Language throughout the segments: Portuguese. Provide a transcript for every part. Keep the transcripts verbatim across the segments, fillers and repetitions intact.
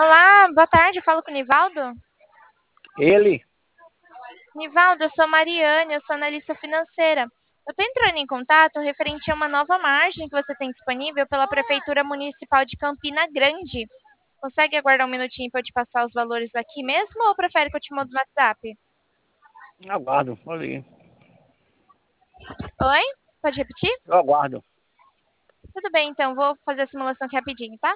Olá, boa tarde, eu falo com o Nivaldo. Ele? Nivaldo, eu sou Mariane, eu sou analista financeira. Eu estou entrando em contato referente a uma nova margem que você tem disponível pela Prefeitura Municipal de Campina Grande. Consegue aguardar um minutinho para eu te passar os valores aqui mesmo ou prefere que eu te mande no WhatsApp? Aguardo, pode ir. Oi? Pode repetir? Eu aguardo. Tudo bem, então, vou fazer a simulação aqui rapidinho, tá?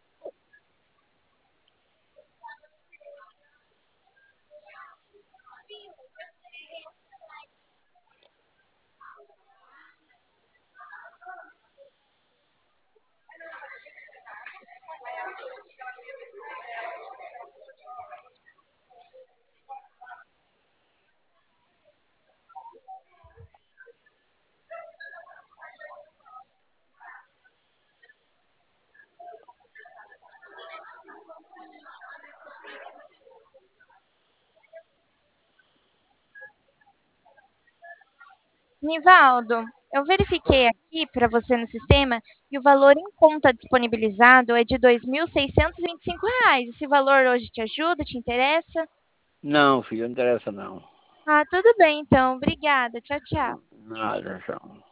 Nivaldo, eu verifiquei aqui para você no sistema e o valor em conta disponibilizado é de dois mil seiscentos e e vinte e cinco reais. Esse valor hoje te ajuda, te interessa? Não, filho, não interessa não. Ah, tudo bem então. Obrigada. Tchau, tchau. Nada, tchau.